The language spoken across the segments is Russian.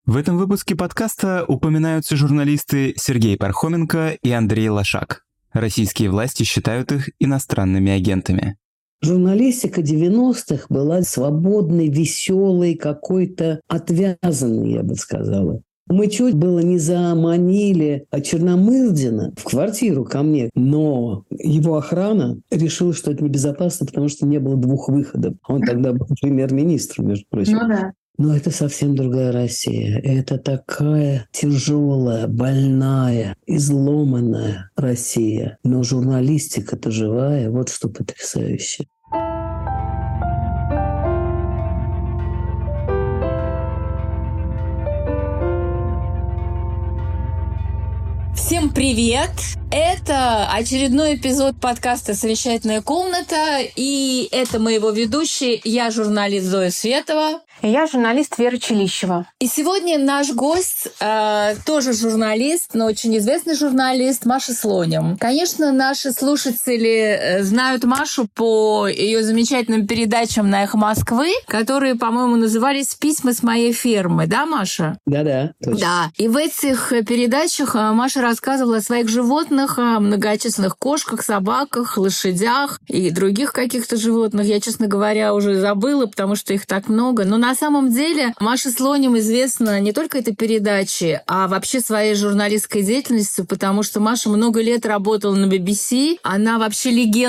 В этом выпуске подкаста упоминаются журналисты Сергей Пархоменко и Андрей Лошак. Российские власти считают их иностранными агентами. Журналистика 90-х была свободной, веселой, какой-то отвязанной, я бы сказала. Мы чуть было не заманили Черномырдина в квартиру ко мне, но его охрана решила, что это небезопасно, потому что не было двух выходов. Он тогда был премьер-министром, между прочим. Ну да. Но это совсем другая Россия. Это такая тяжелая, больная, изломанная Россия. Но журналистика-то живая. Вот что потрясающе. Всем привет! Это очередной эпизод подкаста «Совещательная комната», и это мы его ведущие. Я журналист Зоя Светова. И я журналист Вера Челищева. И сегодня наш гость тоже журналист, но очень известный журналист Маша Слоним. Конечно, наши слушатели знают Машу по ее замечательным передачам на «Эхо Москвы», которые, по-моему, назывались «Письма с моей фермы». Да, Маша? Да-да, точно. Да. И в этих передачах Маша рассказывала о своих животных, о многочисленных кошках, собаках, лошадях и других каких-то животных. Я, честно говоря, уже забыла, потому что их так много. Но на самом деле Маша Слоним известна не только этой передачей, а вообще своей журналистской деятельностью, потому что Маша много лет работала на BBC. Она вообще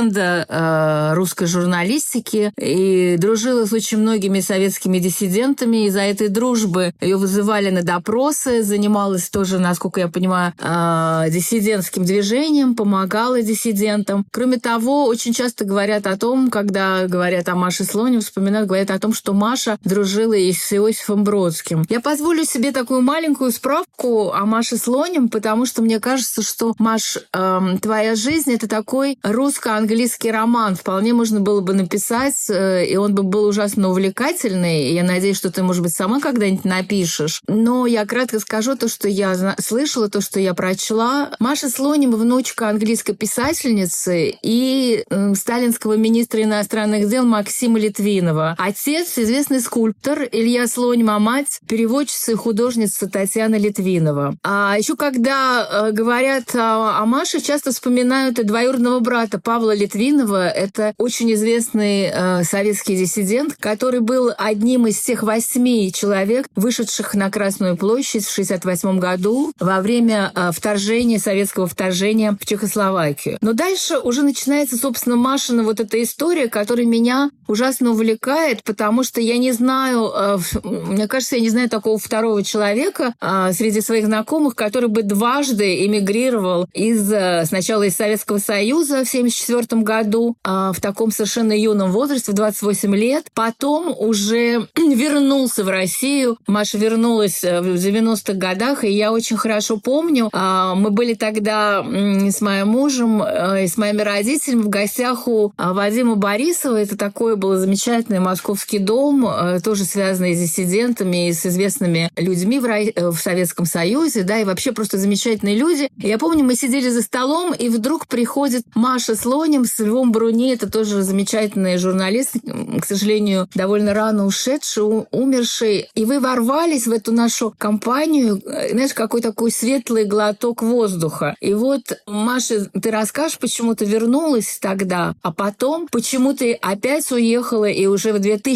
легенда русской журналистики и дружила с очень многими советскими диссидентами. Из-за этой дружбы ее вызывали на допросы, занималась тоже, насколько я понимаю, диссидентским движением, помогала диссидентам. Кроме того, очень часто говорят о том, когда говорят о Маше Слоним, говорят о том, что Маша дружила и с Иосифом Бродским. Я позволю себе такую маленькую справку о Маше Слоним, потому что мне кажется, что, Маш, твоя жизнь — это такой русско-английский роман. Вполне можно было бы написать, и он бы был ужасно увлекательный. Я надеюсь, что ты, может быть, сама когда-нибудь напишешь. Но я кратко скажу то, что я слышала, то, что я прочла. Маша Слоним — внучка английской писательницы и сталинского министра иностранных дел Максима Литвинова. Отец — известный скульптор Илья Слоним, а мать — переводчица и художница Татьяна Литвинова. А еще когда говорят о Маше, часто вспоминают и двоюродного брата Павла Литвинова. Это очень известный советский диссидент, который был одним из тех 8 человек, вышедших на Красную площадь в 1968 году во время советского вторжения в Чехословакию. Но дальше уже начинается, собственно, Машина вот эта история, которая меня ужасно увлекает, потому что я не знаю, мне кажется, я не знаю такого второго человека среди своих знакомых, который бы дважды эмигрировал сначала из Советского Союза в 1974 году, в таком совершенно юном возрасте, в 28 лет, потом уже вернулся в Россию. Маша вернулась в 90-х годах, и я очень хорошо помню, мы были тогда с моим мужем и с моими родителями в гостях у Вадима Борисова. Это такой был замечательный московский дом, тоже связанный с диссидентами и с известными людьми в Советском Союзе, да, и вообще просто замечательные люди. Я помню, мы сидели за столом, и вдруг приходит Маша Слоним с Львом Бруни, это тоже замечательный журналист, к сожалению, довольно рано ушедший, умерший, и вы ворвались в эту нашу компанию, знаешь, какой такой светлый глоток воздуха. И вот, Маша, ты расскажешь, почему ты вернулась тогда, а потом, почему ты опять уехала и уже в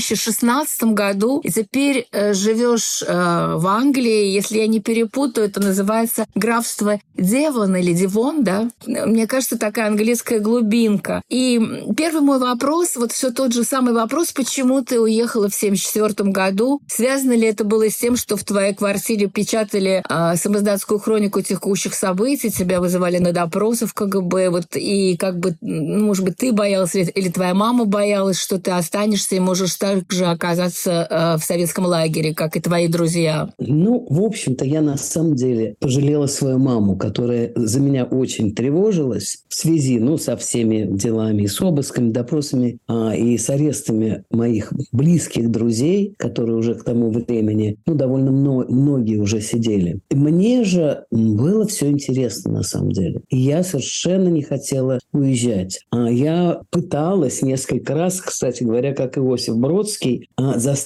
2016 году, и теперь живешь в Англии, если я не перепутаю, это называется графство Девон или Девон, да? Мне кажется, такая английская глубинка. И первый мой вопрос, вот все тот же самый вопрос, почему ты уехала в 1974 году? Связано ли это было с тем, что в твоей квартире печатали самоздатскую хронику текущих событий, тебя вызывали на допросы в КГБ, вот, и как бы, может быть, ты боялась или твоя мама боялась, что ты останешься и можешь также оказаться в советском лагере, как и твои друзья? Ну, в общем-то, я на самом деле пожалела свою маму, которая за меня очень тревожилась в связи, со всеми делами, и с обысками, допросами, и с арестами моих близких друзей, которые уже к тому времени, довольно многие уже сидели. Мне же было все интересно на самом деле. И я совершенно не хотела уезжать. Я пыталась несколько раз, кстати говоря, как Иосиф Бродский, заставить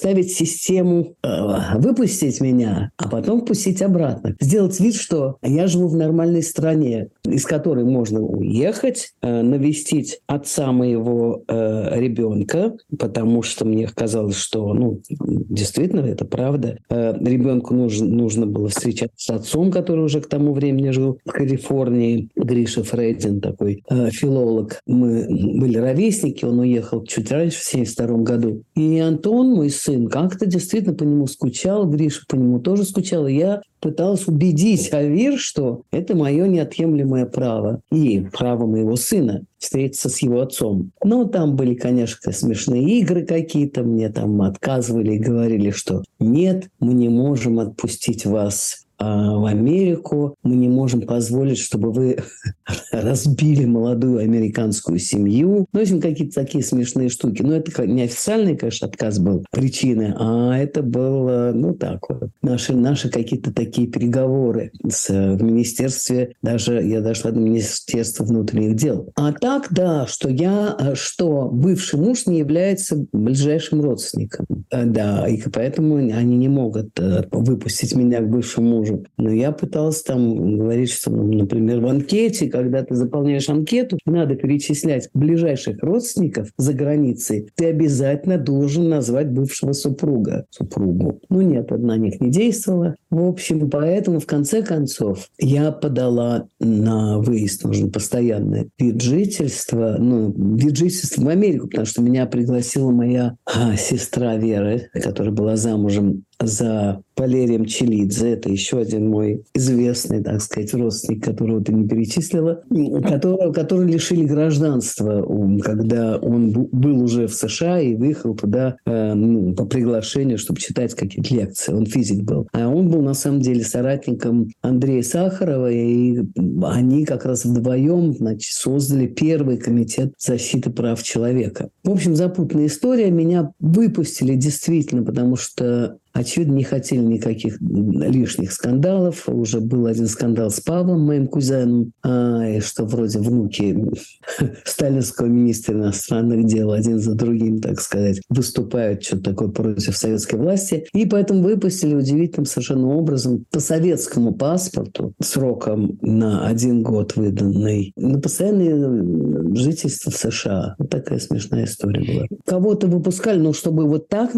заставить систему выпустить меня, а потом впустить обратно. Сделать вид, что я живу в нормальной стране, из которой можно уехать, навестить отца моего ребенка, потому что мне казалось, что, действительно, это правда. Ребенку нужно было встречаться с отцом, который уже к тому времени жил в Калифорнии. Гриша Фрейдин, такой филолог. Мы были ровесники, он уехал чуть раньше, в 1972 году. И Антон, мой сын, как-то действительно по нему скучал, Гриша по нему тоже скучал. И я пыталась убедить Авир, что это мое неотъемлемое право и право моего сына встретиться с его отцом. Но там были, конечно, смешные игры какие-то. Мне там отказывали и говорили, что нет, мы не можем отпустить вас в Америку, мы не можем позволить, чтобы вы разбили молодую американскую семью. В общем, какие-то такие смешные штуки. Но это не официальный, конечно, отказ был причиной, а это было, так вот, наши какие-то такие переговоры в министерстве. Я дошла до Министерства внутренних дел. А так, да, что бывший муж не является ближайшим родственником. Да, и поэтому они не могут выпустить меня к бывшему мужу. Но я пыталась там говорить, что, например, в анкете, когда ты заполняешь анкету, надо перечислять ближайших родственников за границей. Ты обязательно должен назвать бывшего супругу. Нет, на них не действовало. В общем, поэтому, в конце концов, я подала на выезд, нужно постоянное вид жительства в Америку, потому что меня пригласила моя сестра Вера, которая была замужем за Валерием Челидзе. Это еще один мой известный, так сказать, родственник, которого ты не перечислила, которого лишили гражданства, когда он был уже в США и выехал туда по приглашению, чтобы читать какие-то лекции. Он физик был. А он был, на самом деле, соратником Андрея Сахарова, и они как раз вдвоем, создали первый комитет защиты прав человека. В общем, запутанная история. Меня выпустили действительно, потому что очевидно, не хотели никаких лишних скандалов. Уже был один скандал с Павлом, моим кузеном, что вроде внуки сталинского министра иностранных дел один за другим, так сказать, выступают что-то такое против советской власти. И поэтому выпустили удивительным совершенно образом по советскому паспорту сроком на 1 год выданный на постоянное жительство в США. Вот такая смешная история была. Кого-то выпускали, но чтобы вот так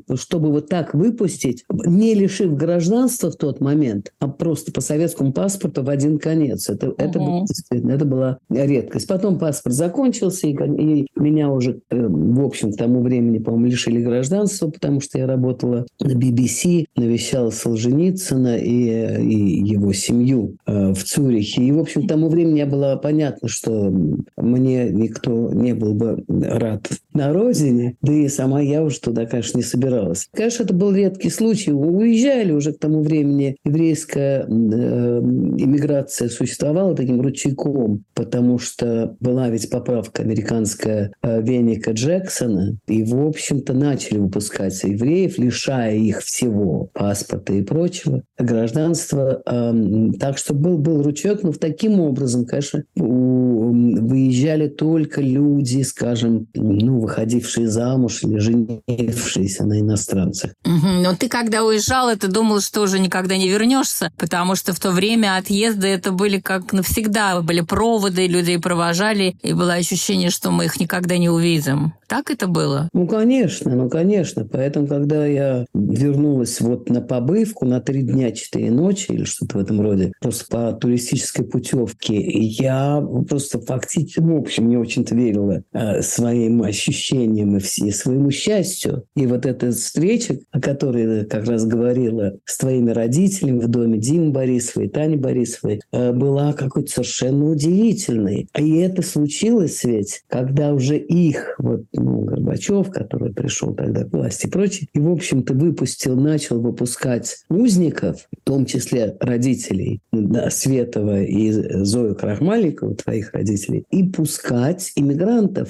выпустить, не лишив гражданства в тот момент, а просто по советскому паспорту в один конец. Это была редкость. Потом паспорт закончился, и меня уже, в общем, к тому времени, по-моему, лишили гражданства, потому что я работала на BBC, навещала Солженицына и его семью в Цюрихе. И, в общем, к тому времени было понятно, что мне никто не был бы рад на родине, да и сама я уже туда, конечно, не собиралась. Конечно, это был редкий случай. Уезжали уже к тому времени. Еврейская иммиграция существовала таким ручейком, потому что была ведь поправка американская Веника Джексона, и, в общем-то, начали выпускать евреев, лишая их всего, паспорта и прочего, гражданства. Так что был ручеек, но таким образом, конечно, выезжали только люди, скажем, выходившие замуж или женившиеся на иностранцах. Но ты, когда уезжала, ты думал, что уже никогда не вернешься, потому что в то время отъезды это были как навсегда, были проводы, людей провожали, и было ощущение, что мы их никогда не увидим. Так это было? Конечно. Поэтому, когда я вернулась на побывку на 3 дня, 4 ночи или что-то в этом роде, просто по туристической путевке, я просто фактически, в общем, не очень-то верила своим ощущениям и своему счастью. И вот эта встреча, о которой я как раз говорила с твоими родителями в доме Димы Борисова и Тани Борисовой, была какой-то совершенно удивительной. И это случилось ведь, когда уже их, Горбачев, который пришел тогда к власти и прочее, и, в общем-то, начал выпускать узников, в том числе родителей Светова и Зою Крахмальникову, твоих родителей, и пускать иммигрантов.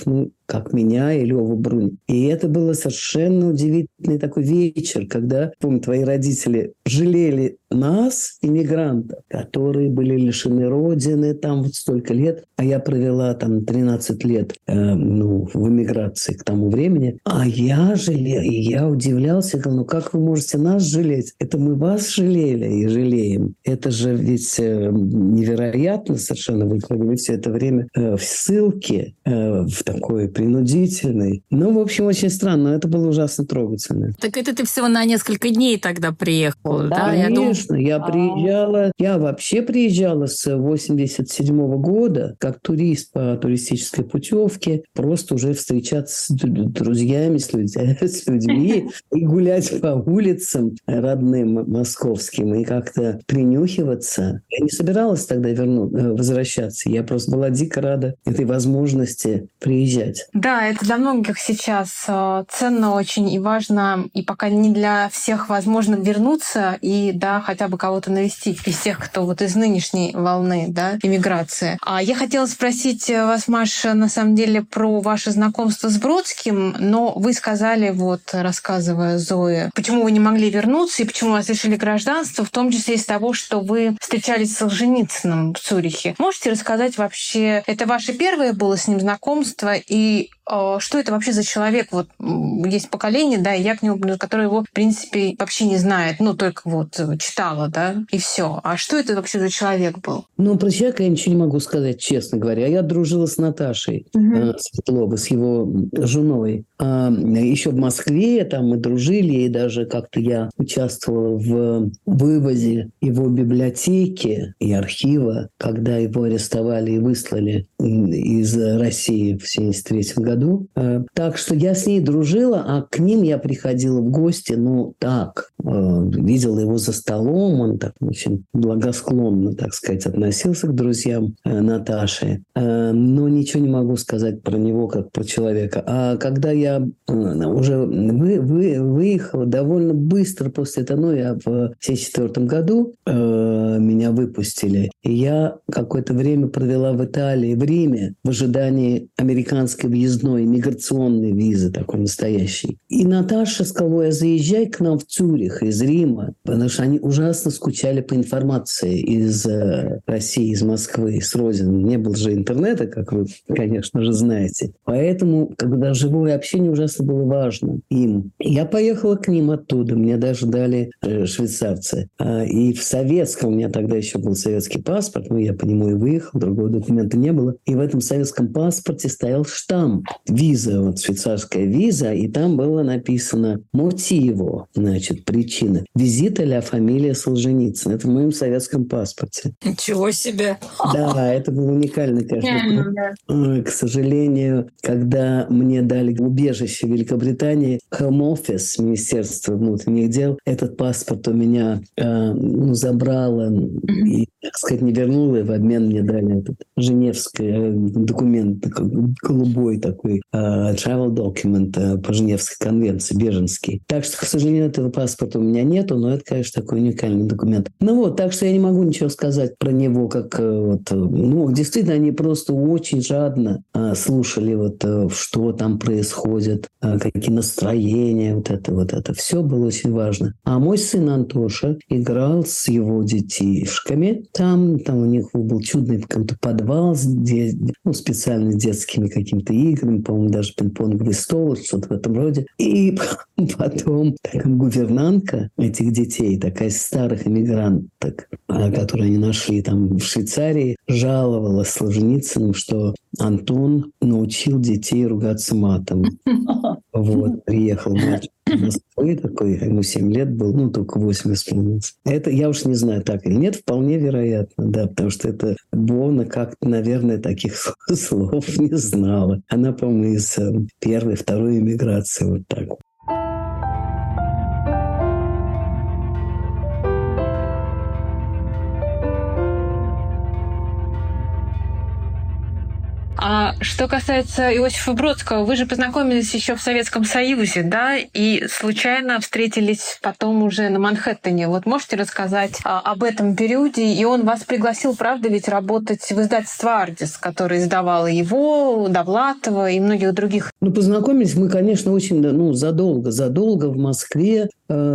как меня и Лёву Брунь. И это было совершенно удивительный такой вечер, когда, помню, твои родители жалели нас, иммигрантов, которые были лишены родины там вот столько лет, а я провела там 13 лет в эмиграции к тому времени, а я жалела, и я удивлялся, говорю, ну как вы можете нас жалеть? Это мы вас жалели и жалеем. Это же ведь невероятно совершенно. Вы провели все это время в ссылке, в такой принудительной. Ну, в общем, очень странно. Это было ужасно трогательно. Так это ты всего на несколько дней тогда приехал, да? Конечно. Я вообще приезжала с 87 года как турист по туристической путевке, просто уже встречаться с друзьями, с людьми и гулять по улицам родным московским и как-то принюхиваться. Я не собиралась тогда возвращаться. Я просто была дико рада этой возможности приезжать. Да, это для многих сейчас ценно очень и важно, и пока не для всех возможно вернуться и, да, хотя бы кого-то навестить из тех, кто вот из нынешней волны, да, иммиграции. А я хотела спросить вас, Маша, на самом деле про ваше знакомство с Бродским, но вы сказали, вот, рассказывая Зое, почему вы не могли вернуться и почему вас лишили гражданства, в том числе из того, что вы встречались с Солженицыным в Цюрихе. Можете рассказать вообще, это ваше первое было с ним знакомство, и что это вообще за человек? Вот есть поколение, да, и я к нему, которое его, в принципе, вообще не знает, ну, только вот читала, да, и все. А что это вообще за человек был? Ну, про человека я ничего не могу сказать, честно говоря. Я дружила с Наташей Светловой, с его женой. Еще в Москве там мы дружили, и даже как-то я участвовала в вывозе его библиотеки и архива, когда его арестовали и выслали из России в 1973 году. Так что я с ней дружила, а к ним я приходила в гости, ну, так, видела его за столом, он так очень благосклонно, так сказать, относился к друзьям Наташи, но ничего не могу сказать про него как про человека. А когда я уже выехала довольно быстро после этого, ну, я в 1974 году меня выпустили, и я какое-то время провела в Италии, в Риме, в ожидании американской въездной миграционной визы, такой настоящей. И Наташа сказала, я заезжай к нам в Цюрих из Рима, потому что они ужасно скучали по информации из России, из Москвы, с родины. Не было же интернета, как вы, конечно же, знаете. Поэтому, когда живое общение ужасно было важно им. Я поехала к ним оттуда. Мне даже дали швейцарцы. И в советском, у меня тогда еще был советский паспорт, я по нему и выехал, другого документа не было. И в этом советском паспорте стоял штамп. Виза, вот швейцарская виза, и там было написано мотиво, значит, причина. Визита ля фамилия Солженицын. Это в моем советском паспорте. Ничего себе! Да, это был уникальный, конечно. К сожалению, когда мне дали убежище в Великобритании, Home Office, Министерство внутренних дел, этот паспорт у меня забрало и, так сказать, не вернуло, и в обмен мне дали этот женевский документ, голубой такой, travel document по Женевской конвенции, беженский. Так что, к сожалению, этого паспорта у меня нету, но это, конечно, такой уникальный документ. Так что я не могу ничего сказать про него, как действительно, они просто очень жадно слушали, что там происходит, какие настроения, вот это. Все было очень важно. А мой сын Антоша играл с его детишками. Там у них был чудный какой-то подвал специально с детскими какими-то играми, по-моему, даже пинг-понговый стол, что-то в этом роде. И потом гувернантка этих детей, такая из старых иммигранток, которую они нашли там в Швейцарии, жаловалась Солженицыным, что Антон научил детей ругаться матом. Приехал мальчик из Москвы такой, ему 7 лет был, только 8 исполнилось. Это я уж не знаю, так или нет, вполне вероятно, да, потому что это Бона как-то, наверное, таких слов не знала. Она, по-моему, из первой, второй эмиграции, вот так. А что касается Иосифа Бродского, вы же познакомились еще в Советском Союзе, да, и случайно встретились потом уже на Манхэттене. Вот можете рассказать об этом периоде? И он вас пригласил, правда, ведь работать в издательство «Ардис», которое издавало его, Довлатова и многих других. Ну, познакомились мы, конечно, очень задолго в Москве.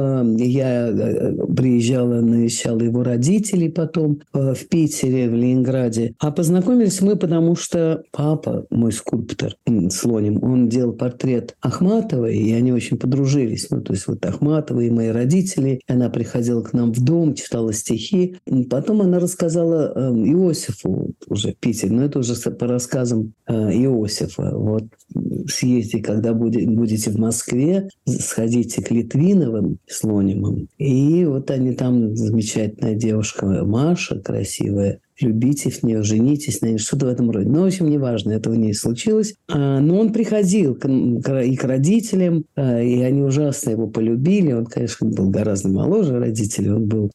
Я приезжала, навещала его родителей потом в Питере, в Ленинграде. А познакомились мы, потому что папа, мой скульптор Слоним, он делал портрет Ахматовой, и они очень подружились. Ну, то есть вот Ахматова и мои родители. Она приходила к нам в дом, читала стихи. Потом она рассказала Иосифу уже в Питере, но это уже по рассказам Иосифа. Вот съездите, когда будете в Москве, сходите к Литвиновым, Слонимым. И вот они там, замечательная девушка Маша, красивая, любите в нее, женитесь на ней, что-то в этом роде. Ну, в общем, неважно, этого не случилось. Но он приходил и к родителям, и они ужасно его полюбили. Он, конечно, был гораздо моложе родителей, он был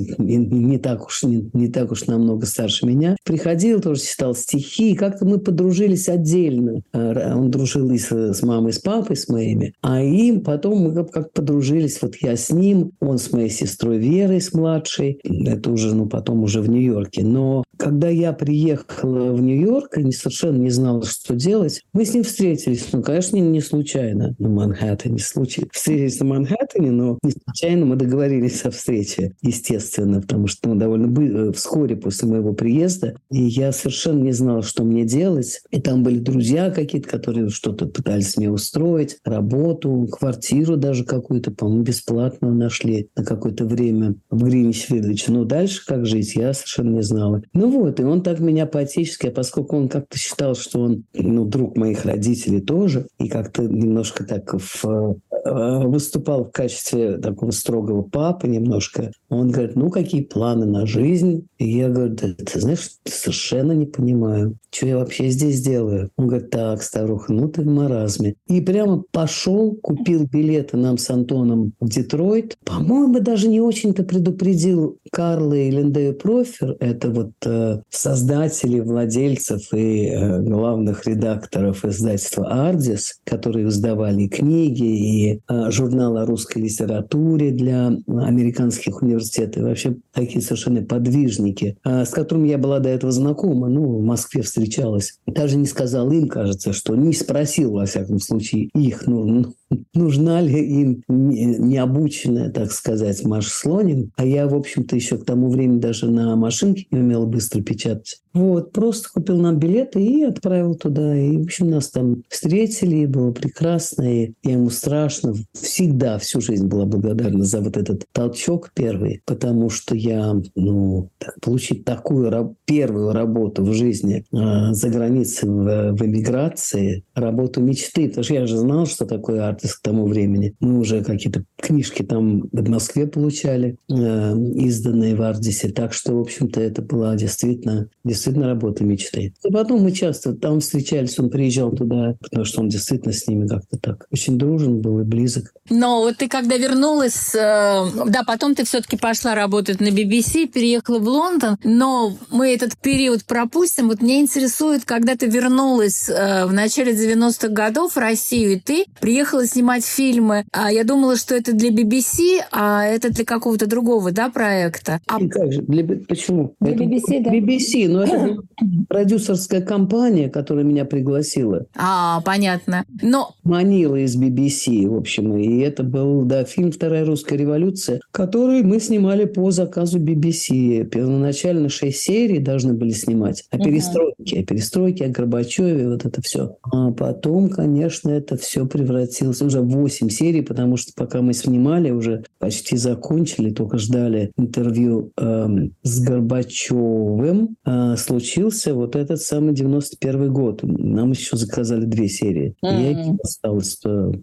не так уж намного старше меня. Приходил, тоже читал стихи, и как-то мы подружились отдельно. Он дружил и с мамой, с папой, с моими, а им потом мы как подружились. Вот я с ним, он с моей сестрой Верой, с младшей. Это уже, потом уже в Нью-Йорке. Но когда я приехала в Нью-Йорк, я совершенно не знала, что делать, мы с ним встретились. Конечно, не случайно на Манхэттене. Встретились на Манхэттене, но не случайно мы договорились о встрече, естественно, потому что довольно вскоре после моего приезда, и я совершенно не знала, что мне делать. И там были друзья какие-то, которые что-то пытались мне устроить, работу, квартиру даже какую-то, по-моему, бесплатно нашли на какое-то время в Гринвич-Виллидж. Но дальше как жить, я совершенно не знала. И он так меня по-отечески, поскольку он как-то считал, что он, друг моих родителей тоже, и как-то немножко так выступал в качестве такого строгого папы немножко. Он говорит, какие планы на жизнь? И я говорю, да, ты знаешь, совершенно не понимаю, что я вообще здесь делаю. Он говорит, так, старуха, ты в маразме. И прямо пошел, купил билеты нам с Антоном в Детройт. По-моему, даже не очень-то предупредил Карла и Линдею Профер, это вот создателей, владельцев и главных редакторов издательства «Ардис», которые издавали и книги, и журнал о русской литературе для американских университетов. И вообще такие совершенно подвижники, с которыми я была до этого знакома, в Москве встречалась. Даже не сказал им, кажется, что не спросил, во всяком случае, их, нужна ли им необученная, так сказать, Маша Слоним. А я, в общем-то, еще к тому времени даже на машинке не умела быстро печатать. Просто купил нам билеты и отправил туда. И, в общем, нас там встретили, и было прекрасно. И я ему страшно всегда, всю жизнь была благодарна за вот этот толчок первый, потому что я, получить такую первую работу в жизни за границей в эмиграции, работу мечты, потому что я же знал, что такое «Ардис» к тому времени. Мы уже какие-то книжки там в Москве получали, изданные в «Ардисе». Так что, в общем-то, это была действительно работа мечты. И потом мы часто там встречались, он приезжал туда, потому что он действительно с ними как-то так очень дружен был и близок. Но вот ты когда вернулась, потом ты все-таки пошла работать на BBC, переехала в Лондон, но мы этот период пропустим. Вот меня интересует, когда ты вернулась в начале 90-х годов в Россию, и ты приехала снимать фильмы. Я думала, что это для BBC, а это для какого-то другого, проекта. И как же? Почему? Для BBC, да. BBC, но это продюсерская компания, которая меня пригласила. Понятно. Но манила из BBC, в общем. И это был, фильм «Вторая русская революция», который мы снимали по заказу BBC. Первоначально 6 серий должны были снимать о перестройке, о Горбачеве, вот это все. А потом, конечно, это все превратилось уже в 8 серий, потому что пока мы снимали, уже почти закончили, только ждали интервью с Горбачевым, случился вот этот самый 91 год. Нам еще заказали 2 серии. Я осталось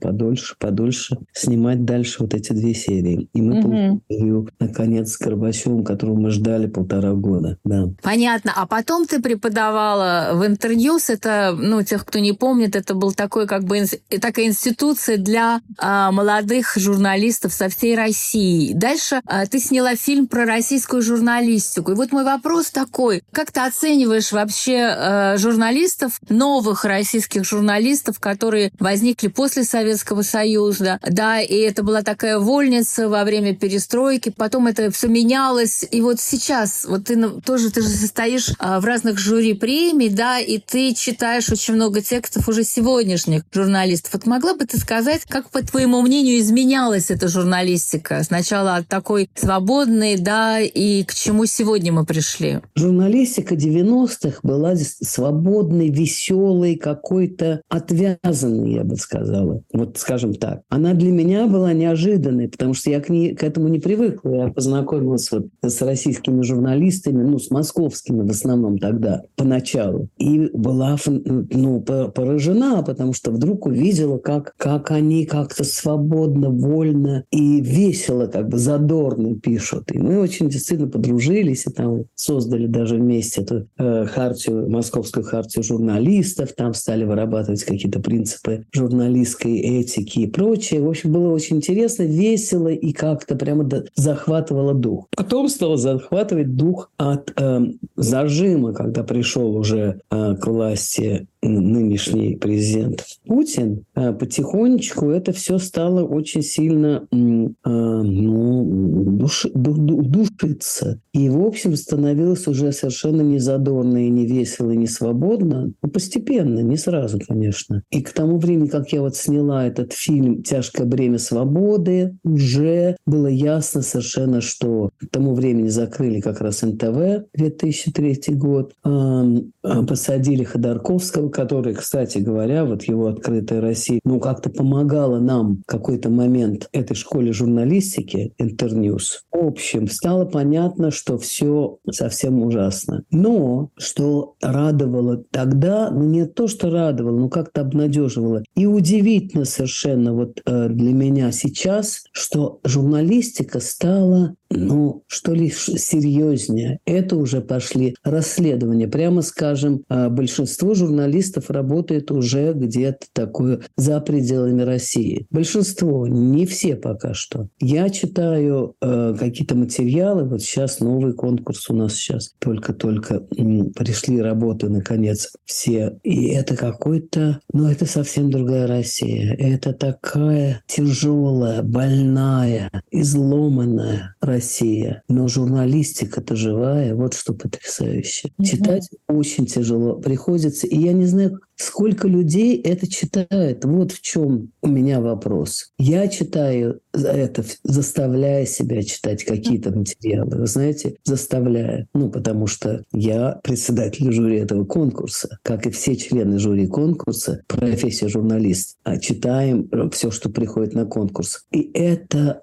подольше снимать дальше вот эти 2 серии. И мы получили интервью, наконец, с Горбачевым, которого мы ждали 1,5 года. Да. Понятно. А потом ты преподавала в Интерньюз. Это, тех, кто не помнит, это был такая институция для молодых журналистов, журналистов со всей России. Дальше ты сняла фильм про российскую журналистику. И вот мой вопрос такой. Как ты оцениваешь вообще журналистов, новых российских журналистов, которые возникли после Советского Союза? Да, и это была такая вольница во время перестройки. Потом это все менялось. И вот сейчас, вот ты же состоишь в разных жюри премий, да, и ты читаешь очень много текстов уже сегодняшних журналистов. Вот могла бы ты сказать, как, по твоему мнению, изменялась эта журналистика? Сначала от такой свободной, да, и к чему сегодня мы пришли? Журналистика 90-х была свободной, веселой, какой-то отвязанной, я бы сказала. Вот скажем так. Она для меня была неожиданной, потому что я к этому не привыкла. Я познакомилась вот с российскими журналистами, с московскими в основном тогда, поначалу. И была поражена, потому что вдруг увидела, как они как-то свободно, вольно и весело, как бы задорно пишут. И мы очень действительно подружились, и там создали даже вместе эту московскую хартию журналистов, там стали вырабатывать какие-то принципы журналистской этики и прочее. В общем, было очень интересно, весело и как-то прямо захватывало дух. Потом стало захватывать дух от зажима, когда пришел уже к власти нынешний президент Путин. Потихонечку это все стало очень сильно душиться. И, в общем, становилось уже совершенно не задорно, и не весело, и не свободно. Постепенно, не сразу, конечно. И к тому времени, как я вот сняла этот фильм «Тяжкое бремя свободы», уже было ясно совершенно, что к тому времени закрыли как раз НТВ, 2003 год, посадили Ходорковского, который, кстати говоря, вот его «Открытая Россия», как-то помогала нам в какой-то момент этой школе журналистики, Интерньюз. В общем, стало понятно, что все совсем ужасно. Но что радовало тогда, не то, что радовало, но как-то обнадеживало. И удивительно совершенно вот для меня сейчас, что журналистика стала, что ли, серьезнее. Это уже пошли расследования. Прямо скажем, большинство журналистов работает уже где-то такое за пределами России. Большинство, не все пока что. Я читаю какие-то материалы. Вот сейчас новый конкурс у нас сейчас. Только-только пришли работы, наконец, все. И это какой-то... это совсем другая Россия. Это такая тяжелая, больная, изломанная Россия. Но журналистика-то живая. Вот что потрясающе. Читать очень тяжело приходится. И я не знаю, сколько людей это читают. Вот в чем у меня вопрос. Я читаю это, заставляя себя читать какие-то материалы. Вы знаете, заставляя. Потому что я председатель жюри этого конкурса. Как и все члены жюри конкурса, профессия журналист. Читаем все, что приходит на конкурс. И это,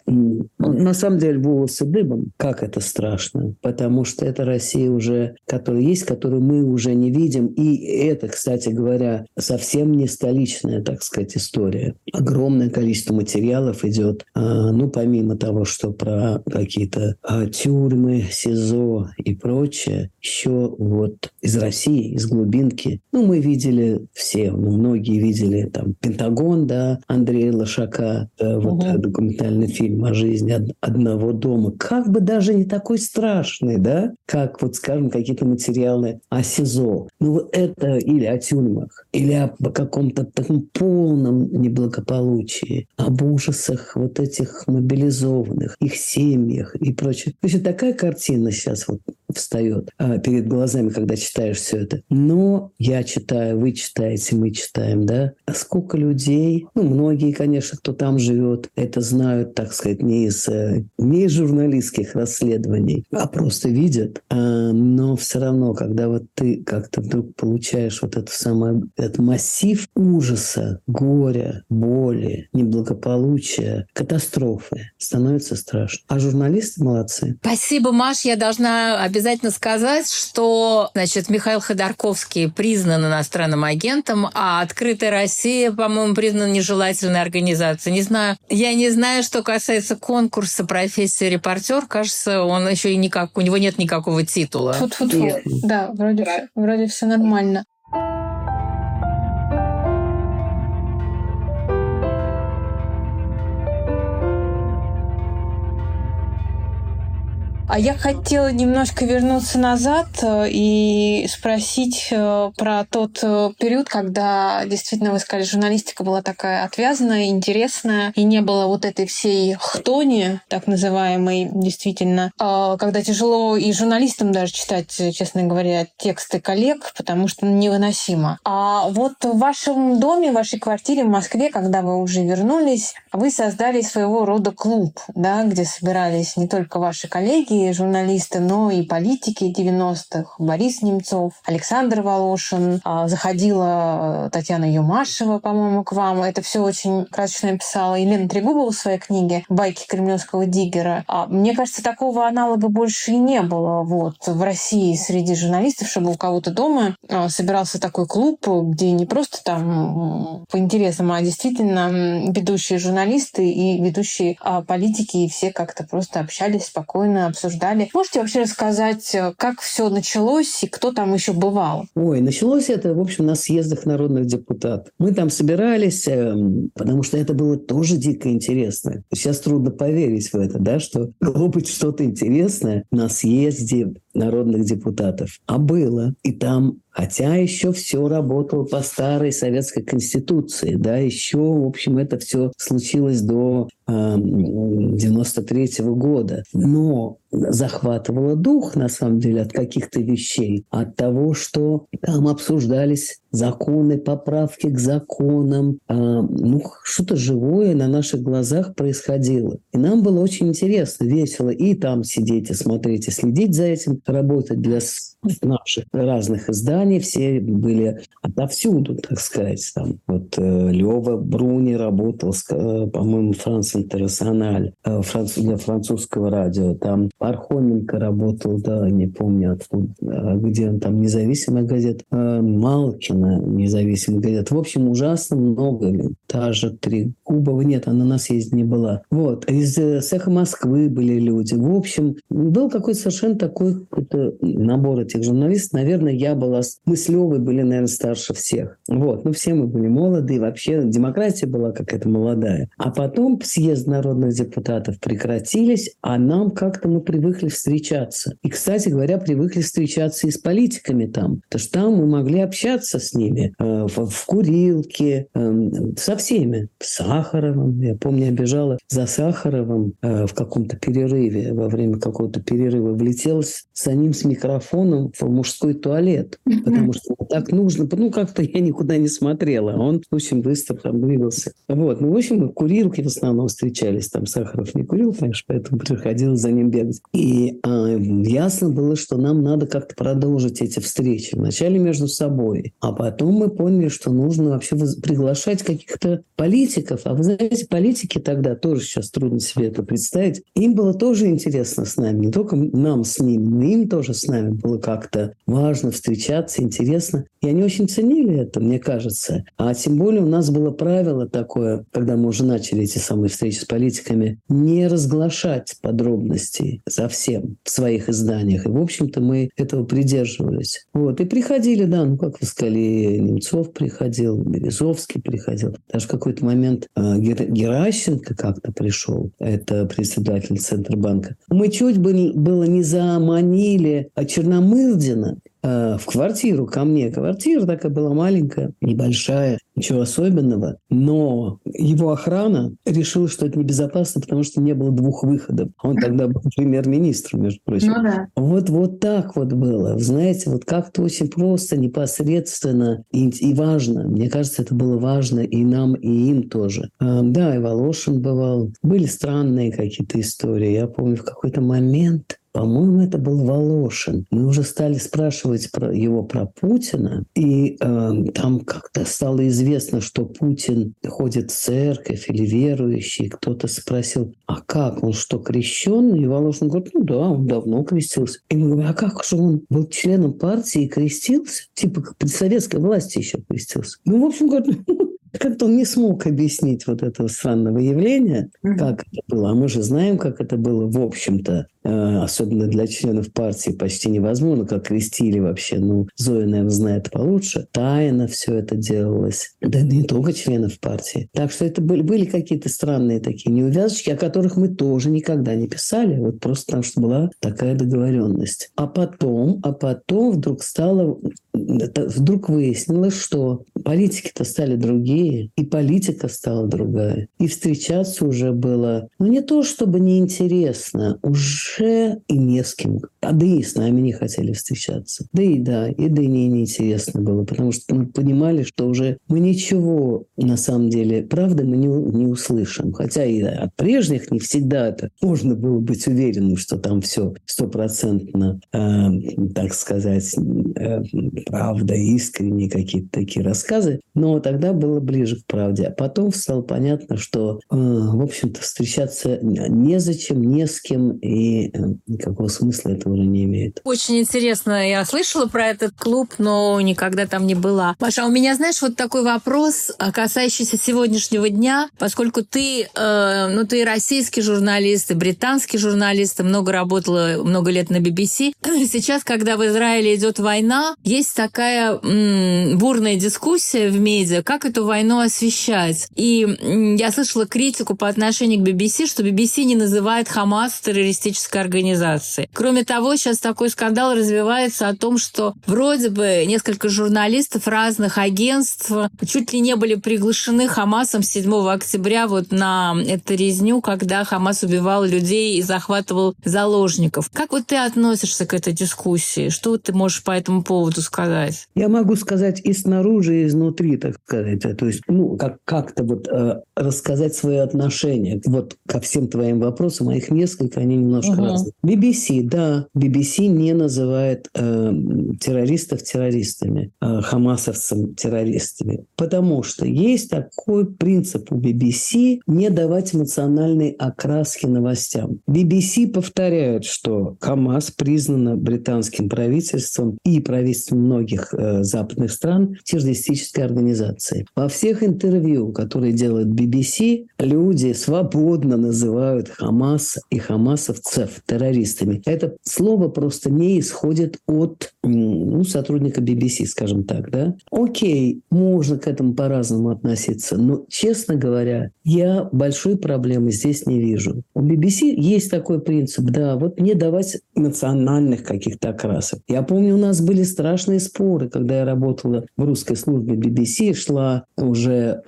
на самом деле, волосы дыбом. Как это страшно. Потому что это Россия уже, которая есть, которую мы уже не видим. И это, кстати говоря, совсем не столичная, так сказать, история. Огромное количество материалов идет, помимо того, что про какие-то тюрьмы, СИЗО и прочее, еще вот из России, из глубинки. Мы видели все, многие видели там Пентагон, да, Андрея Лошака, документальный фильм о жизни одного дома. Как бы даже не такой страшный, да, как вот, скажем, какие-то материалы о СИЗО. Это или о тюрьмах, или о каком-то таком полном неблагополучии, об ужасах вот этих мобилизованных, их семьях и прочее. То есть такая картина сейчас вот встает перед глазами, когда читаешь все это. Но я читаю, вы читаете, мы читаем, да. А сколько людей, многие, конечно, кто там живет, это знают, так сказать, не из журналистских расследований, а просто видят. Но все равно, когда вот ты как-то вдруг получаешь вот этот массив ужаса, горя, боли, неблагополучия, катастрофы, становится страшно. А журналисты молодцы. Спасибо, Маш. Я должна обязательно сказать, что, Михаил Ходорковский признан иностранным агентом, а «Открытая Россия», по-моему, признана нежелательной организацией. Не знаю. Я не знаю, что касается конкурса профессии репортер. Кажется, он еще и у него нет никакого титула. Да, вроде все нормально. А я хотела немножко вернуться назад и спросить про тот период, когда действительно, вы сказали, журналистика была такая отвязанная, интересная, и не было вот этой всей хтони, так называемой, действительно, когда тяжело и журналистам даже читать, честно говоря, тексты коллег, потому что невыносимо. А вот в вашем доме, в вашей квартире в Москве, когда вы уже вернулись, вы создали своего рода клуб, да, где собирались не только ваши коллеги, журналисты, но и политики 90-х. Борис Немцов, Александр Волошин, заходила Татьяна Юмашева, по-моему, к вам. Это все очень красочно написала Елена Трегубова в своей книге «Байки кремлевского диггера». Мне кажется, такого аналога больше и не было вот, в России среди журналистов, чтобы у кого-то дома собирался такой клуб, где не просто там по интересам, а действительно ведущие журналисты и ведущие политики, и все как-то просто общались спокойно, обсуждали. Можете вообще рассказать, как все началось и кто там еще бывал? Ой, началось это, в общем, на съездах народных депутатов. Мы там собирались, потому что это было тоже дико интересно. Сейчас трудно поверить в это, да, что могло быть что-то интересное на съезде народных депутатов. А было. И там, хотя еще все работало по старой советской конституции, да, еще, в общем, это все случилось до 93-го года. Но захватывало дух, на самом деле, от каких-то вещей. От того, что там обсуждались законы, поправки к законам. Что-то живое на наших глазах происходило. И нам было очень интересно, весело и там сидеть и смотреть, и следить за этим, работать для наших разных изданий. Все были отовсюду, так сказать. Там, вот Лёва Бруни работал, по-моему, Франс Интернациональ, для французского радио. Там Пархоменко работал, да, не помню откуда, где он там, независимая газета. Малкина, независимая газета. В общем, ужасно много. Та же Трегубова. Нет, она на съезде не была. Вот. Из «Эхо Москвы» были люди. В общем, был какой-то совершенно такой какой-то набор этих журналистов. Наверное, я была... Мы с Лёвой были, наверное, старше всех. Вот. Но все мы были молодые. Вообще демократия была какая-то молодая. А потом съезд народных депутатов прекратились, а нам как-то мы привыкли встречаться. И, кстати говоря, привыкли встречаться и с политиками там. Потому что там мы могли общаться с ними в курилке, со всеми. С Сахаровым. Я помню, я бежала за Сахаровым в каком-то перерыве, во время какого-то перерыва. Влетела за ним с микрофоном в мужской туалет. Потому что так нужно. Как-то я никуда не смотрела. Он, в общем, быстро там двигался. Вот. В общем, мы в курилке в основном встречались. Там Сахаров не курил, конечно, поэтому приходилось за ним бегать. И ясно было, что нам надо как-то продолжить эти встречи. Вначале между собой. А потом мы поняли, что нужно вообще приглашать каких-то политиков. А вы знаете, политики тогда, тоже сейчас трудно себе это представить, им было тоже интересно с нами. Не только нам с ними, но им тоже с нами было как-то важно встречаться, интересно. И они очень ценили это, мне кажется. А тем более у нас было правило такое, когда мы уже начали эти самые встречи с политиками, не разглашать подробностей совсем в своих изданиях. И, в общем-то, мы этого придерживались. Вот. И приходили, да, как вы сказали, Немцов приходил, Березовский приходил. Даже в какой-то момент Геращенко как-то пришел. Это председатель Центробанка. Мы чуть было не заманили Черномырдина в квартиру ко мне. Квартира такая была маленькая, небольшая, ничего особенного. Но его охрана решила, что это небезопасно, потому что не было двух выходов. Он тогда был премьер-министром, между прочим. Ну да. Вот так вот было. Вы знаете, вот как-то очень просто, непосредственно и важно. Мне кажется, это было важно и нам, и им тоже. Да, и Волошин бывал. Были странные какие-то истории. Я помню, в какой-то момент... По-моему, это был Волошин. Мы уже стали спрашивать про Путина, и там как-то стало известно, что Путин ходит в церковь или верующий. Кто-то спросил, а как, он что, крещенный? И Волошин говорит, ну да, он давно крестился. И мы говорим, а как же он был членом партии и крестился? Типа при советской власти еще крестился. Ну, в общем, говорит, Как-то он не смог объяснить вот этого странного явления, как это было. А мы же знаем, как это было, в общем-то, особенно для членов партии, почти невозможно, как крестили вообще. Ну, Зоя, наверное, знает получше. Тайно все это делалось. Да не только членов партии. Так что это были какие-то странные такие неувязочки, о которых мы тоже никогда не писали. Вот просто потому, что была такая договоренность. А потом вдруг выяснилось, что политики-то стали другие, и политика стала другая. И встречаться уже было, не то чтобы неинтересно, уже и не с кем. Да и с нами не хотели встречаться. Да и неинтересно было, потому что мы понимали, что уже мы ничего, на самом деле, правда, мы не услышим. Хотя и от прежних не всегда это можно было быть уверенным, что там все стопроцентно, так сказать, правда, искренние какие-то такие рассказы. Но тогда было ближе к правде. А потом стало понятно, что, в общем-то, встречаться незачем, не с кем, и никакого смысла это уже не имеет. Очень интересно. Я слышала про этот клуб, но никогда там не была. Маша, у меня, знаешь, вот такой вопрос, касающийся сегодняшнего дня, поскольку ты российский журналист, и британский журналист, и много работала, много лет на BBC. Сейчас, когда в Израиле идет война, есть такая бурная дискуссия в медиа, как эту войну освещать. И я слышала критику по отношению к BBC, что BBC не называет Хамас террористической организацией. Кроме того, сейчас такой скандал развивается о том, что вроде бы несколько журналистов разных агентств чуть ли не были приглашены Хамасом 7 октября вот на эту резню, когда Хамас убивал людей и захватывал заложников. Как вот ты относишься к этой дискуссии? Что ты можешь по этому поводу сказать? Я могу сказать и снаружи, и изнутри, так сказать. То есть, как-то вот рассказать свое отношение вот ко всем твоим вопросам, а их несколько, они немножко разные. BBC, да, BBC не называет террористов террористами, хамасовцам террористами, потому что есть такой принцип у BBC не давать эмоциональной окраски новостям. BBC повторяет, что Хамас признана британским правительством и правительством многих западных стран террористической организацией. Во всех интервью, которые делает BBC, люди свободно называют Хамас и хамасовцев террористами. Это слово просто не исходит от сотрудника BBC, скажем так, да? Окей, можно к этому по-разному относиться, но, честно говоря, я большой проблемы здесь не вижу. У BBC есть такой принцип, да, вот не давать национальных каких-то окрасок. Я помню, у нас были страшные споры, когда я работала в русской службе BBC, шла уже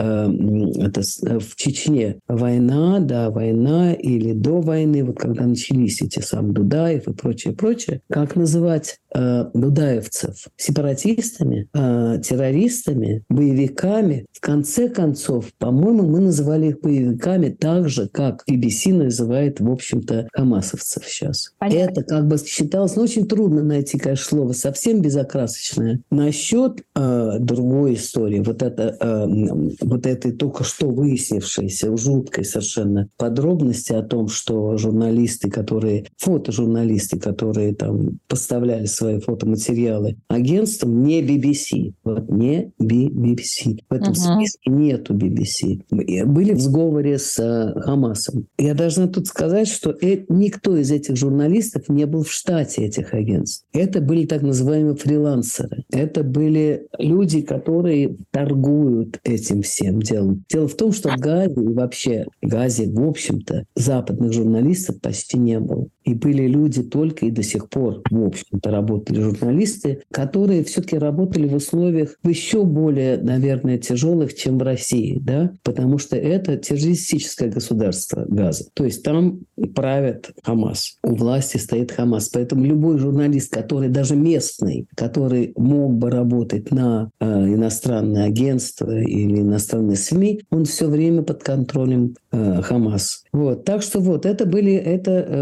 в Чечне война или до войны, вот когда начались эти самые Дудаев и прочее, как называть дудаевцев? Сепаратистами, террористами, боевиками. В конце концов, по-моему, мы называли их боевиками так же, как BBC называет, в общем-то, хамасовцев сейчас. Понятно. Это как бы считалось, очень трудно найти, конечно, слово совсем безокрасочное. Насчет другой истории, вот этой только что выяснившейся жуткой совершенно подробности о том, что фотожурналисты, которые там поставляли свои фотоматериалы агентствам, не BBC. Вот не BBC. В этом списке нету BBC. Были в сговоре с Хамасом. Я должна тут сказать, что никто из этих журналистов не был в штате этих агентств. Это были так называемые фрилансеры. Это были люди, которые торгуют этим всем делом. Дело в том, что в Газе, в общем-то, западных журналистов почти не было. И были люди только и до сих пор, в общем-то, работали журналисты, которые все-таки работали в условиях еще более, наверное, тяжелых, чем в России, да? Потому что это террористическое государство Газа. То есть там правит Хамас. У власти стоит Хамас. Поэтому любой журналист, который даже местный, который мог бы работать на иностранное агентство или иностранные СМИ, он все время под контролем Хамас. Вот. Так что это были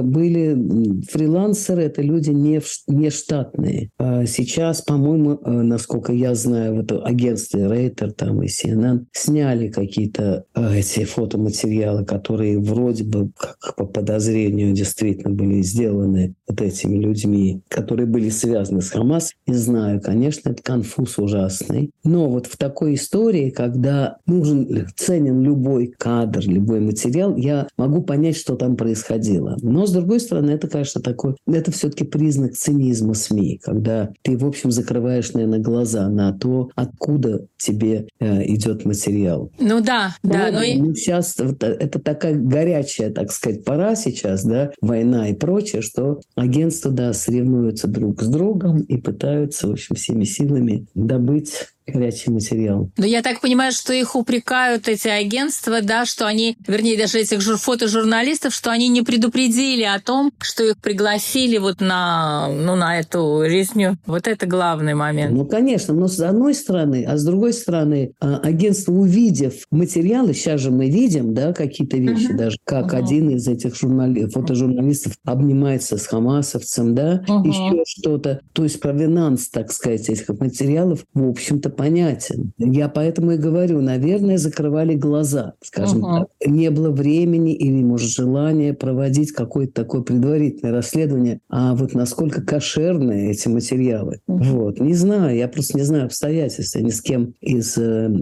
фрилансеры – это люди не штатные. Сейчас, по-моему, насколько я знаю, вот агентство Рейтер там и CNN сняли какие-то эти фотоматериалы, которые вроде бы, как по подозрению, действительно были сделаны вот этими людьми, которые были связаны с Хамас. Не знаю, конечно, это конфуз ужасный. Но вот в такой истории, когда ценен любой кадр, любой материал, я могу понять, что там происходило. Но, с другой стороны, это, конечно, это все-таки признак цинизма СМИ, когда ты, в общем, закрываешь, наверное, глаза на то, откуда тебе идет материал. Ну да, да. Сейчас это такая горячая, так сказать, пора сейчас, да, война и прочее, что агентства, да, соревнуются друг с другом и пытаются, в общем, всеми силами добыть горячий материал. Но я так понимаю, что их упрекают эти агентства, да, что они, вернее, даже этих фотожурналистов, что они не предупредили о том, что их пригласили вот на эту резню. Вот это главный момент. Ну, конечно, но с одной стороны, а с другой стороны, агентство, увидев материалы, сейчас же мы видим, да, какие-то вещи, даже как один из этих фотожурналистов обнимается с хамасовцем, да, еще что-то. То есть провинанс, так сказать, этих материалов, в общем-то, понятен. Я поэтому и говорю, наверное, закрывали глаза, скажем так. Не было времени или, может, желания проводить какое-то такое предварительное расследование, а вот насколько кошерные эти материалы. Вот. Не знаю, я просто не знаю обстоятельств. Я ни с кем из,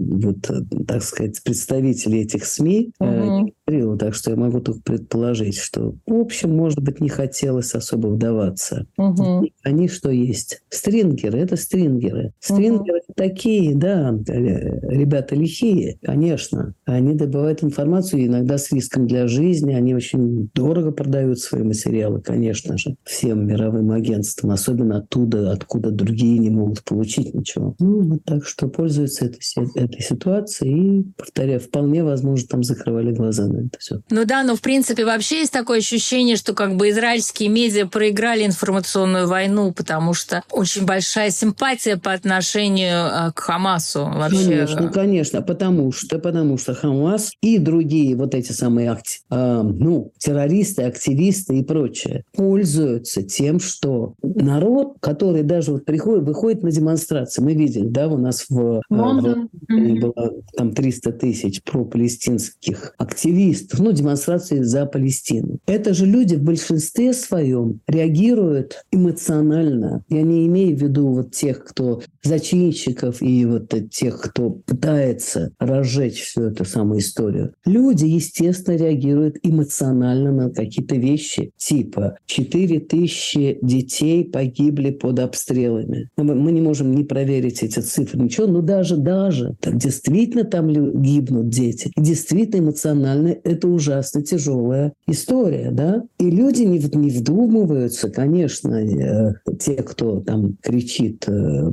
так сказать, представителей этих СМИ не говорила, так что я могу только предположить, что, в общем, может быть, не хотелось особо вдаваться. Они что есть? Стрингеры – это стрингеры. Стрингеры такие, да, ребята лихие, конечно. Они добывают информацию иногда с риском для жизни. Они очень дорого продают свои материалы, конечно же, всем мировым агентствам, особенно оттуда, откуда другие не могут получить ничего. Вот так что пользуются этой ситуацией и, повторяю, вполне возможно, там закрывали глаза на это все. Ну да, но в принципе вообще есть такое ощущение, что как бы израильские медиа проиграли информационную войну, потому что очень большая симпатия по отношению к Хамасу вообще. Конечно, потому что Хамас и другие вот эти самые террористы, активисты и прочее пользуются тем, что народ, который даже вот выходит на демонстрации, мы видели, да, у нас в Лондоне было там 300 тысяч пропалестинских активистов, демонстрации за Палестину. Это же люди в большинстве своем реагируют эмоционально. Я не имею в виду вот тех, кто зачинщиков и вот тех, кто пытается разжечь всю эту самую историю. Люди, естественно, реагируют эмоционально на какие-то вещи, типа 4000 детей погибли под обстрелами. Мы не можем не проверить эти цифры, ничего, но даже так действительно там гибнут дети. И действительно эмоционально это ужасно тяжелая история, да? И люди не вдумываются, конечно, те, кто там кричит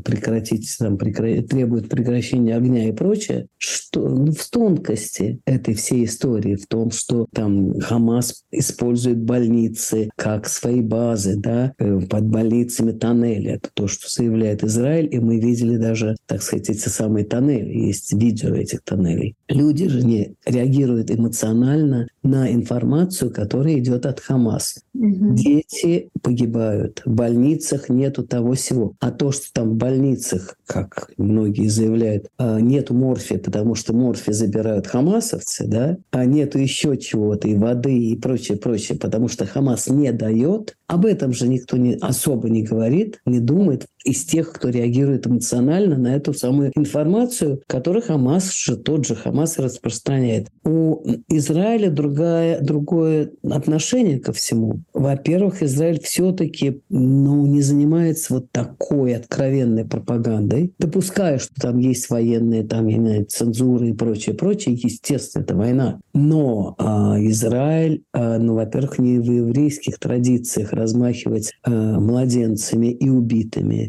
требует прекращения огня и прочее, что в тонкости этой всей истории, в том, что там Хамас использует больницы как свои базы, да, под больницами тоннели. Это то, что заявляет Израиль, и мы видели даже, так сказать, эти самые тоннели. Есть видео этих тоннелей. Люди же не реагируют эмоционально на информацию, которая идет от Хамас. Дети погибают, в больницах нету того всего. А то, что там в больницах, как многие заявляют, нету морфия, потому что морфий забирают хамасовцы, да, а нету еще чего-то, и воды, и прочее, потому что Хамас не дает, об этом же никто особо не говорит, не думает из тех, кто реагирует эмоционально на эту самую информацию, которую тот же Хамас распространяет. У Израиля другое отношение ко всему. Во-первых, Израиль все-таки не занимается вот такой откровенной пропагандой. Допускаю, что там есть военные, там, цензуры и прочее. Естественно, это война. Но Израиль, во-первых, не в еврейских традициях размахивать младенцами и убитыми.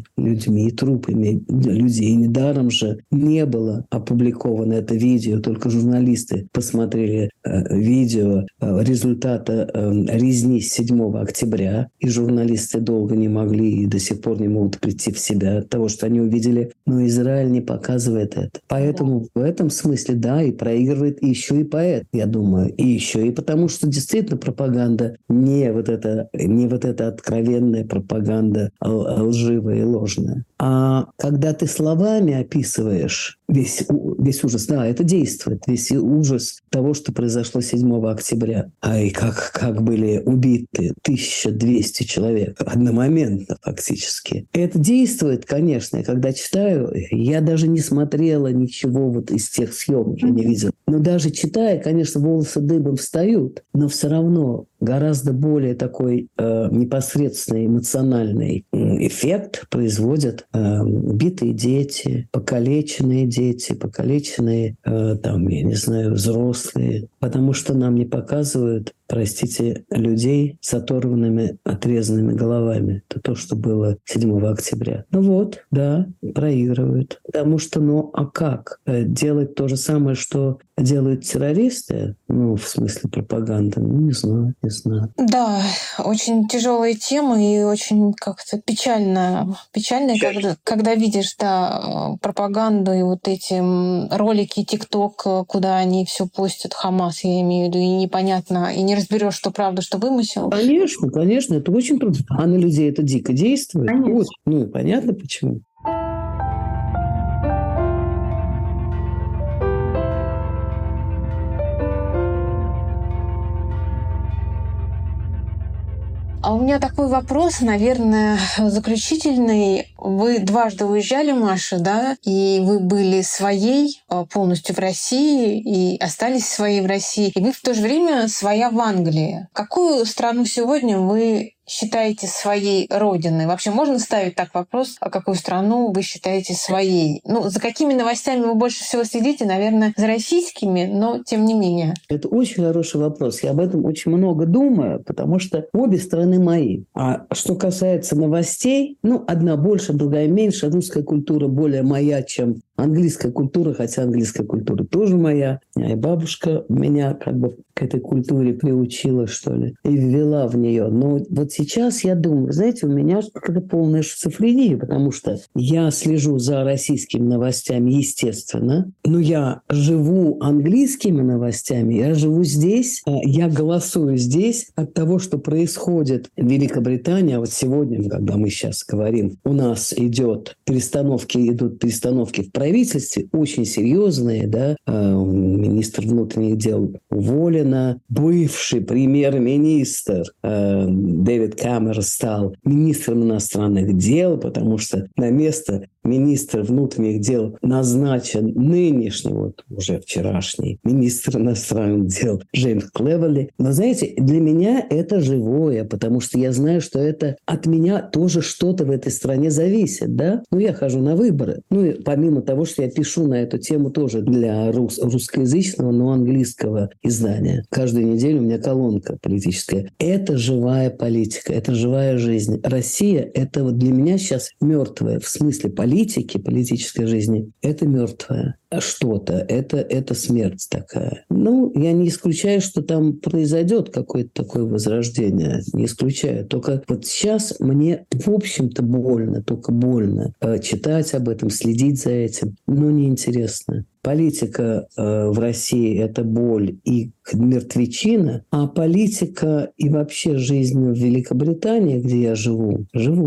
людьми, трупами людей. Недаром же не было опубликовано это видео, только журналисты посмотрели видео результата резни 7 октября, и журналисты долго не могли и до сих пор не могут прийти в себя от того, что они увидели. Но Израиль не показывает это. Поэтому в этом смысле, да, и проигрывает еще и поэт, я думаю. И еще и потому, что действительно пропаганда не вот эта откровенная пропаганда лживая и ложная. А когда ты словами описываешь весь ужас, да, это действует, весь ужас того, что произошло 7 октября. И как были убиты 1200 человек одномоментно фактически. Это действует, конечно. И когда читаю, я даже не смотрела ничего вот из тех съемок, я не видела. Но даже читая, конечно, волосы дыбом встают, но все равно гораздо более такой непосредственный эмоциональный эффект производят убитые дети, покалеченные дети, покалеченные, там, я не знаю, взрослые. Потому что нам не показывают, простите, людей с оторванными, отрезанными головами. Это то, что было 7 октября. Ну вот, да, проигрывают. Потому что, ну а как? Делать то же самое, что делают террористы? Ну, в смысле пропаганды? Ну, не знаю. Да, очень тяжелая тема и очень как-то печальная, когда видишь, да, пропаганду и вот эти ролики ТикТок, куда они все постят, Хамас, я имею в виду, и непонятно, и не разберешь, что правда, что вымысел. Конечно, это очень трудно. А на людей это дико действует. Ну, понятно почему. А у меня такой вопрос, наверное, заключительный. Вы дважды уезжали, Маша, да? И вы были своей полностью в России и остались своей в России. И вы в то же время своя в Англии. Какую страну сегодня вы считаете своей родиной? Вообще можно ставить так вопрос, а какую страну вы считаете своей? Ну, за какими новостями вы больше всего следите? Наверное, за российскими, но тем не менее. Это очень хороший вопрос. Я об этом очень много думаю, потому что обе страны мои. А что касается новостей, ну, одна больше, другая меньше. Русская культура более моя, чем английская культура, хотя английская культура тоже моя. И бабушка меня как бы к этой культуре приучила, что ли, и ввела в нее. Но вот сейчас я думаю, знаете, у меня какая-то полная шизофрения, потому что я слежу за российскими новостями, естественно, но я живу английскими новостями, я живу здесь, я голосую здесь от того, что происходит в Великобритании. А вот сегодня, когда мы сейчас говорим, у нас идут перестановки в правительстве, очень серьезные, да, министр внутренних дел уволена, бывший премьер-министр Дэвид Кэмерон стал министром иностранных дел, потому что на место министра внутренних дел назначен нынешний, вот уже вчерашний, министр иностранных дел Джеймс Клеверли. Но, знаете, для меня это живое, потому что я знаю, что это от меня тоже что-то в этой стране зависит, да? Ну, я хожу на выборы. Ну, и помимо того, что я пишу на эту тему тоже для русскоязычного, но английского издания. Каждую неделю у меня колонка политическая. Это живая политика, это живая жизнь. Россия – это вот для меня сейчас мертвая в смысле политической жизни. Это мертвое что-то. Это смерть такая. Ну, я не исключаю, что там произойдет какое-то такое возрождение. Не исключаю. Только вот сейчас мне, в общем-то, больно, только больно читать об этом, следить за этим, но неинтересно. Политика в России – это боль и мертвечина, а политика и вообще жизнь в Великобритании, где я живу,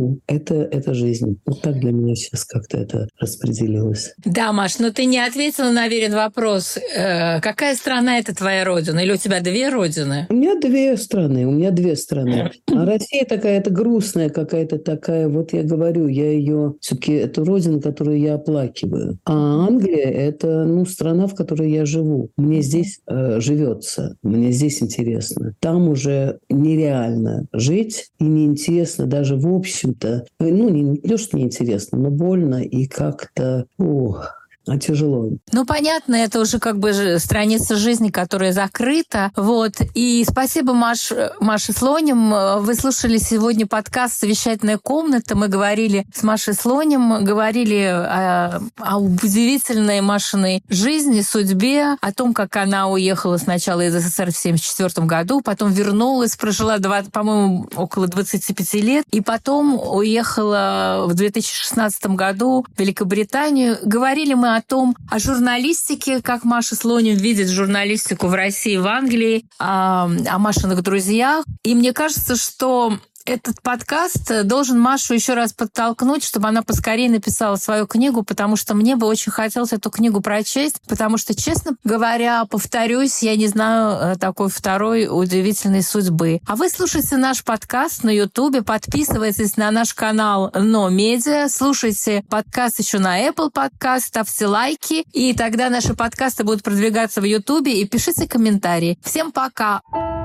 это жизнь. Вот так для меня сейчас как-то это распределилось. Да, Маш, но ты не ответила на Верин вопрос. Какая страна – это твоя родина? Или у тебя две родины? У меня две страны. А Россия такая-то грустная какая-то такая. Вот я говорю, я ее все-таки это родина, которую я оплакиваю. А Англия – это страна, в которой я живу. Мне здесь живется, мне здесь интересно. Там уже нереально жить и неинтересно даже в общем-то. Не то, что неинтересно, но больно и как-то... а тяжело. Ну, понятно, это уже как бы страница жизни, которая закрыта. Вот. И спасибо, Маше Слоним. Вы слушали сегодня подкаст «Совещательная комната». Мы говорили с Машей Слоним, говорили о удивительной Машиной жизни, судьбе, о том, как она уехала сначала из СССР в 1974 году, потом вернулась, прожила, по-моему, около 25 лет, и потом уехала в 2016 году в Великобританию. Говорили мы о журналистике, как Маша Слоним видит журналистику в России и в Англии, о Машиных друзьях. И мне кажется, что этот подкаст должен Машу еще раз подтолкнуть, чтобы она поскорее написала свою книгу, потому что мне бы очень хотелось эту книгу прочесть, потому что, честно говоря, повторюсь, я не знаю такой второй удивительной судьбы. А вы слушайте наш подкаст на Ютубе, подписывайтесь на наш канал Но Медиа, слушайте подкаст еще на Apple Podcast, ставьте лайки, и тогда наши подкасты будут продвигаться в Ютубе, и пишите комментарии. Всем пока!